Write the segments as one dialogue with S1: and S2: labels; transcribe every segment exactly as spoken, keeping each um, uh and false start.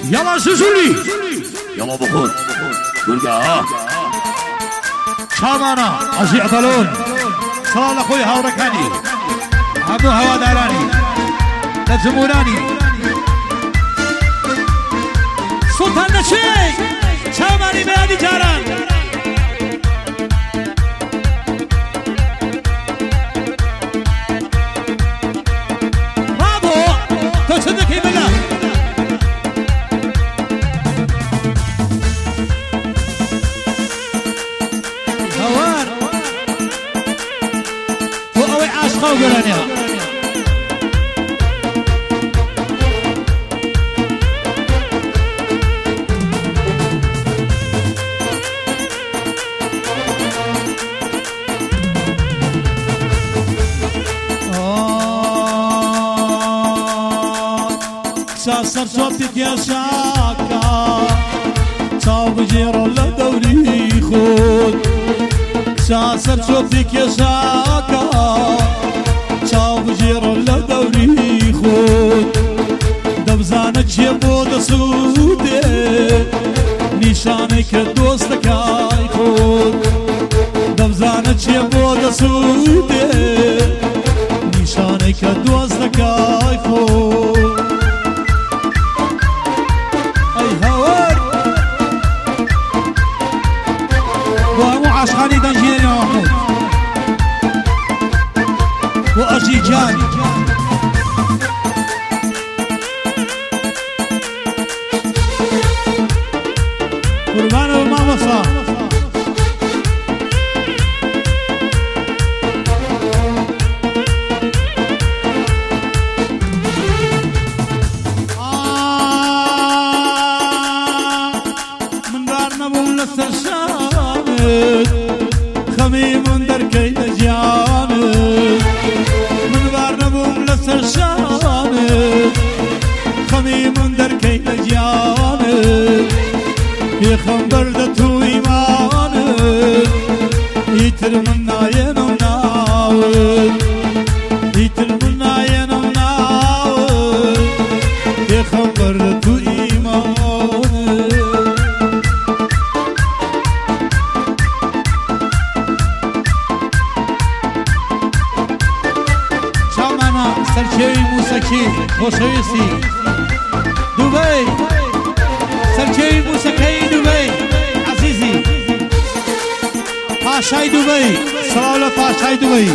S1: يلا زوزولي يلا بخور قرقا شامانا أجي عطلون صلاة لأخوي هاوركاني عبدو هواداراني لزموراني سلطان نشي شاماني بيادي جاران برافو تصدقي بالله هوار وقوي عاشقه وقرانيها سر صوتك يا شاكا صاب جيرو لدوري خود سر صوتك يا شاكا صاب جيرو لدوري خود دبزانك يبود سودي نشانك دوستك اي خود دبزانك يبود سودي نشانك دوستك اي خود عاشقاني دنجيني محمود وأجي جاني قربان والماما صار من دارنا بولا سرشان خميم دركي لجيان من بارنبوم لسرشان خميم دركي لجيان يخم بردتو إيمان يتر من ناين وناول يتر من ناين وناول يخم بردتو إيمان سرچوی موسیقی خوشویستی دبی سرچوی موسیقی دبی عزیزی پاشای دبی سلام پاشای دبی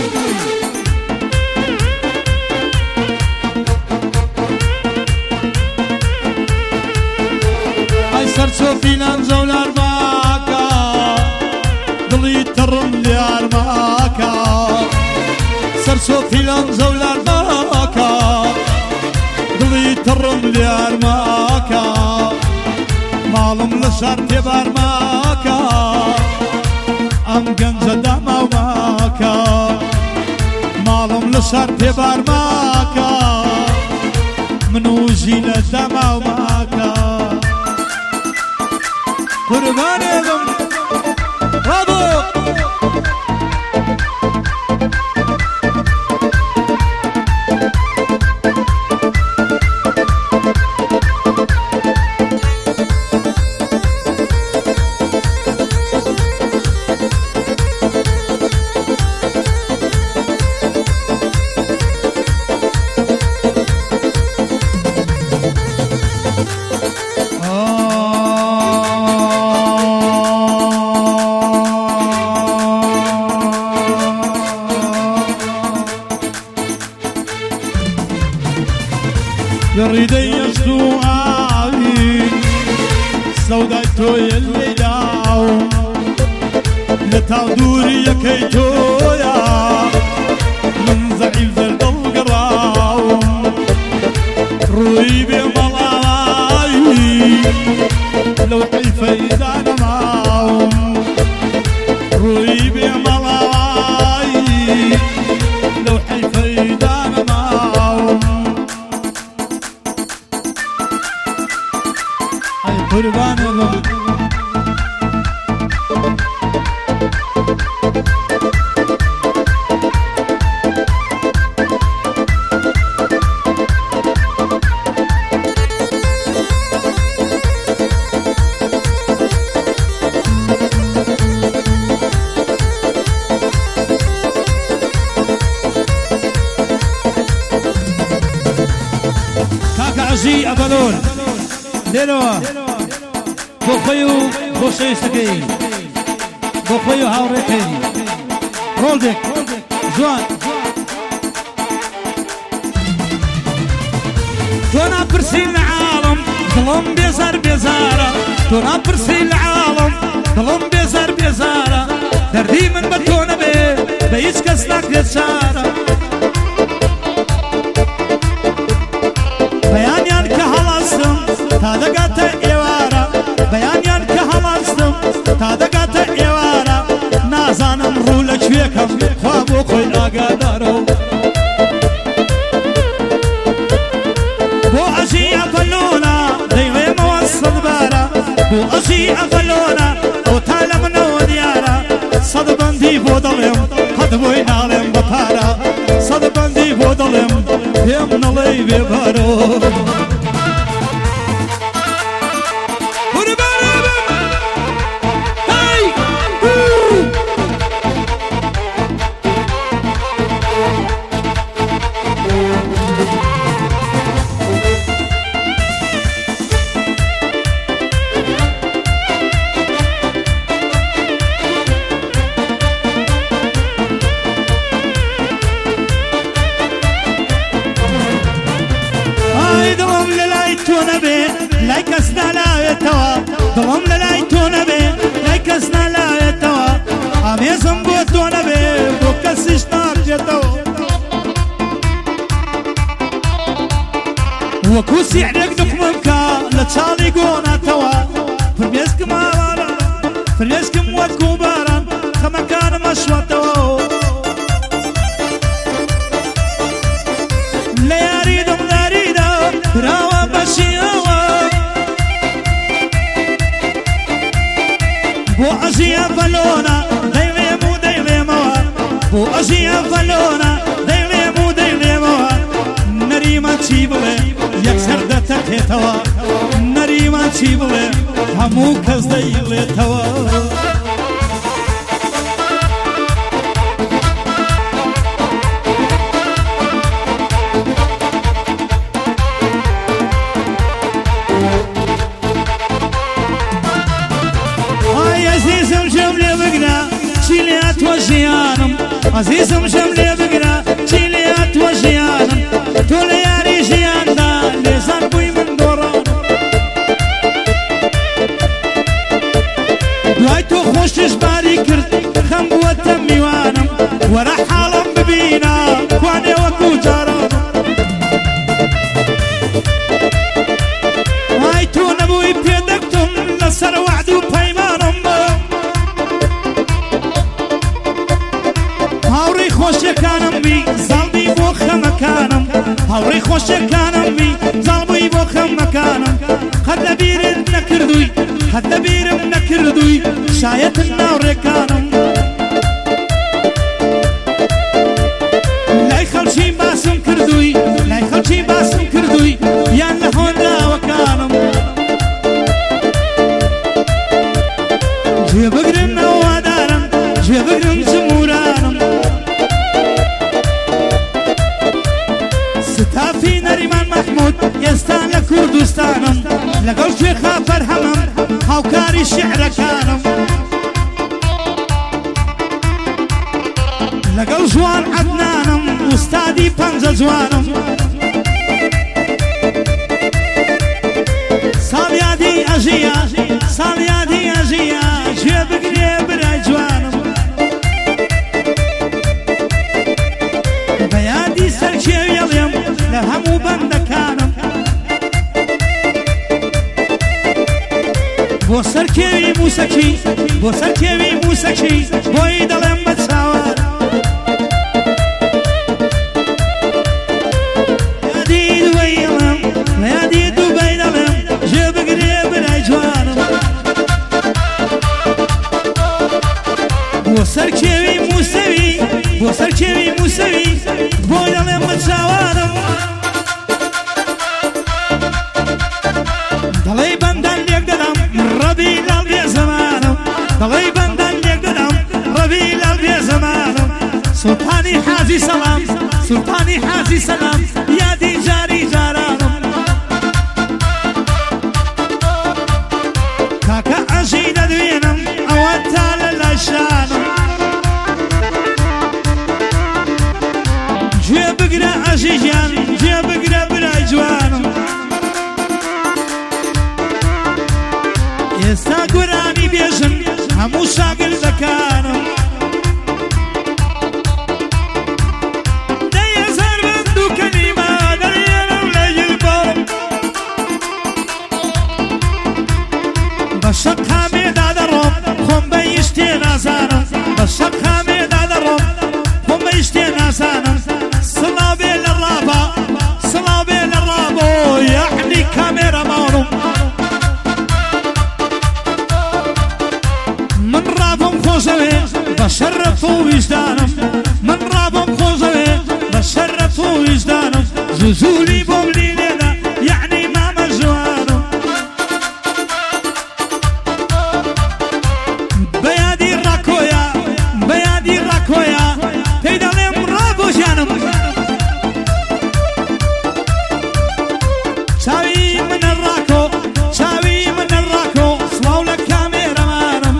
S1: ای سرچو فیلان زولار ماکا دلی ترم لیار ماکا سرچو فیلان زولار دڵی تڕم لیارماکە ماڵم لە شار تێبارماکە ئەم گەنجە داماوماکە ماڵم لە شار تێبارماکە من و ژینە داماوماکە قوربانێکم ڕابۆ يريدي يشتوعي سودايتو يلي داو لتعدوري يا كيتويا من زعيم زرد القراو روي بملاي لو كيف إذا نماو روي بملاي لو كيف إذا نماو قربان الله عزي أبلون ليلوا بخيو بوسي سكي بخيو هاوريكي رولدك جوان تونا برسي العالم ظلم بيزار بيزارة تونا برسي العالم ظلم بيزار بيزارة دردي من بتونا بي بيش كسلك يسارة بيان يان كهلاستم تادقات إيوارا بيان يان كهلاستم تادقات إيوارا نازانم رولك فيكم خوابو خوي آقادارو بو أجي أفلونا ديوي موصل بارا بو أجي أفلونا أو تالم نو ديارا صد بندي بودلم قد بوي نالم بطارا صد بندي بودلم يم نلي ببارو لايكسنا لا يتوا ضم لايتونا بي لايكسنا لا يتوا اميزم بوتونا بي بوكسشنا جتوا وكوسي عليك دكمكا لتشالي قونا توا فرميسك ما والا فرميسك موكو باران خمكان مشوى توا لا يريدم لا يريدم راوا بشيوا بو أجي أفلونا ديلي مو ديلي موا بو أجي أفلونا ديلي مو ديلي موا نريما تشيبلي يكسر دتك توا نريما تشيبلي همو كز ديلي توا عزيزم شملي بقنا شيليات وجيانم تولي ياري جيان دا ليزان بوي من دوران دوايتو خوش جباري كرت خمبوة تميوانم ورا حالم ببينا كواني وكو جاران هايتو نبوي بيدكتم لسر وعدو بيمانم هاوري خوش كانم بي زالبي بو خمكانم هاوري خوش كانم بي زالبي بو خمكانم خد بيرم نكردوي خد بيرم نكردوي شايت النور كانم لا يخلشي باسم كردوي لا يخلشي باسم كردوي يان لهون لا وكانم جي بقرم نوادارم جي بقرم زمورانم ستافي نريمان محمود يستان لكردستانم لقل شيخا فرهمم هاوكاري الشعر كانم لقل جوان عدنانم استادي بنز جوانم صاليادي أجيا صاليادي أجيا جيب قريب رجوانم بيادي سرشي يليم لهمو بندكانم بو سركيوي موسكي بو سركيوي موسكي بوي دلم بتساوار يادي دوي يلم يادي دوبي دلم جيب قريب رجوانم بو سركيوي موسوي بو سركيوي موسوي بوي دلم بتساوارم دلي بندن ليك دلم ربي لالبي زمانم دلي بندن ليك دلم ربي لالبي زمانم سلطاني حازي سلام سلطاني حازي سلام يا دي جاري جارانم بگرە ئەژیان جێ بگرە برای جوانم ئێستا گۆرانی بێژن هەموو شاگردەکانم دەیەزار بەند و کەلیمە دەرێنم لە گیربارم بە شەق کامێدا دەڕۆم خۆم بە هیچ تێ نازانم بە شەق کامێدا دەڕۆم خۆم بە هیچ تێ نازانم سڵاوێ لە ڕابە سڵاوێ لە ڕابۆ یەعنی کامێرەمانم من ڕابم خۆشەوێ بە شەرەف و ویجدانم من ڕابم خۆشەوێ بە شەرەف و ویجدانم زوزولی بۆم لێنێدا یەعنی مامە جوانم بەیادی ڕاکۆیە بەیادی ڕاکۆیە پێی دەڵێم ڕابۆ ژیانم چاوی منە ڕاکۆ چاوی منە ڕاکۆ سڵاو لە کامێرەمانم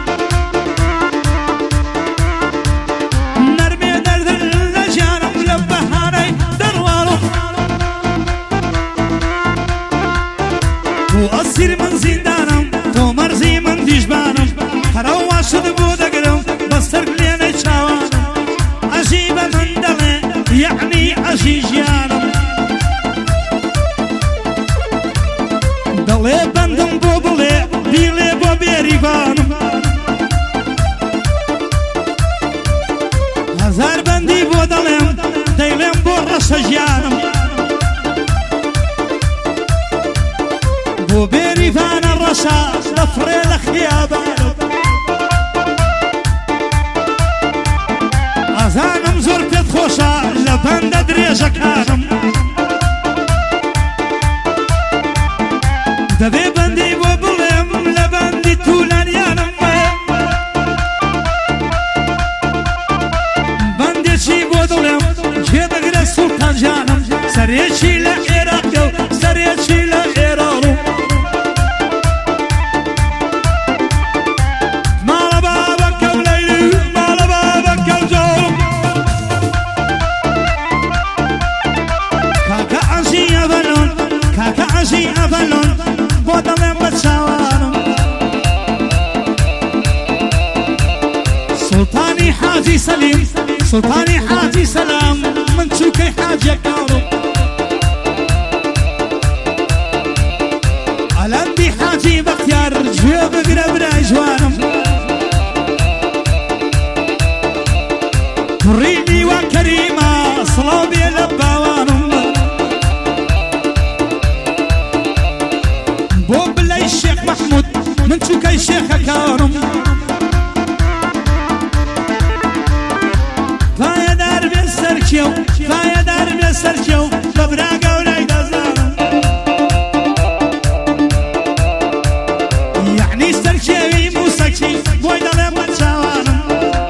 S1: نەرمێ دەردن لە ژیانم لە بەهانەی دەڕوانم بۆ ئەسیر من زیندانم تۆ مەرزی من دیژبانم هەرەو واشت بۆ دەگرم بەستەر لێنەی چاوانم ئەژی بە من دەڵێ یەعنی ئەژی ژیانم دەڵێ بەندم بۆ بڵێ بیڵێ بۆ بێریڤانم هەزار بەندی بۆ دەڵێم دەیڵێم بۆ ڕەشە ژیانم بۆ بێریڤانە ڕەشە دەفڕێ لە خیابانم ئەزانم زۆر پێت خۆشە لە بەندە درێژەکانم دەبێ بەندی بۆ بڵێم لە بەندی توولانیانم بەندێکی بۆ دڵێم جێ بگرە سوڵتان جانم سەرێکی لە عێراقە و سەرێکی لە عێراڵم ماڵە بابەکە و لەیلی ماڵە بابەکە و جۆڵم کاکە ئەژی ئەڤەلۆن کاکە ئەژی ئەڤەلۆن بۆ دەڵێم بە چاوانم سوڵتانی حاجی سەلیم سوڵتانی حاجی سەلام من چووکەی حاجەکانم ئەلەندی حاجی بەختیار گوێ بگرە برای جوانم کوڕی میوان کەریمە سڵاو بێ لە باوانم بۆ بلەی شێخ مەحموود من چووکەی شێخەکانم پایەدار بێ سەرکێ و پایەدار بێ سەرکێ و بە برا گەورەی دەزانم یەعنی سەرکێوی موسەکی بۆی دەڵێم بە چاوانم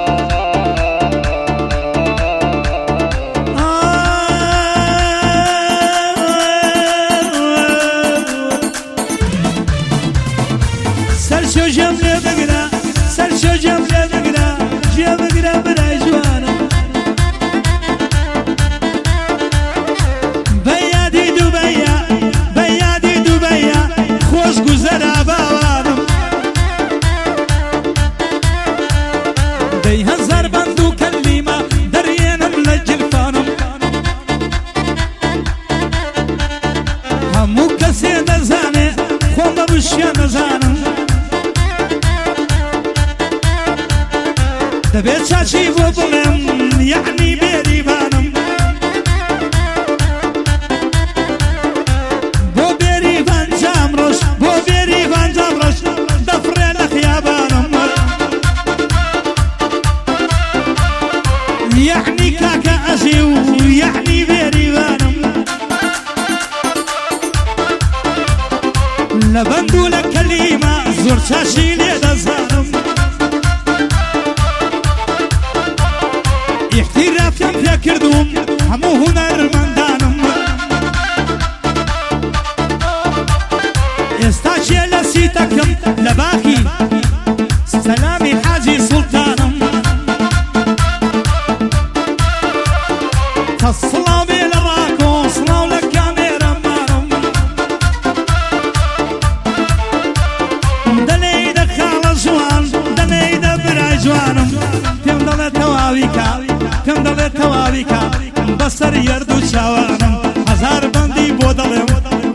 S1: سەرچۆ ژێم لێ بگرە سەرچۆ ژێم لێ بگرە ژێ بگرە برای جوانم بەیادی دووبەیە بەیادی دووبەیە خۆش گوزەرا باوانم دەی هەزار بەند و کەلیمە دەرێنم لە گیرفانم هەموو کەسێ دەزانێ خۆم بە بشیان نەزانم دەبێت چاچی بۆ بڵێم یەعنی بێریڤانم بۆ بێریڤان جام ڕۆژ بۆ بێریڤان جام ڕۆژ دەفڕێ لە خیابانم یەعنی کاکە ئەژی و یەعنی بێریڤانم لە بەند و لە کەلیمە زۆر چاشی لێ دەزانم احترافیان پێ کردوم هەموو هونەرمەندانم ئێستا چێ لە سیتەکەم لە باخی سەلامی حاجی سوڵتانم سڵاو بێ لە ڕاکۆ سڵاو لە کامێرەمانم دەنێیدە خاڵە جوان دەنێیدە برای جوانم پێم دەڵێت تەواوی کا پێم دەڵێت تەواوی کا بەسەر یەرد و چاوانم هەزار بەندی بۆ دەڵێم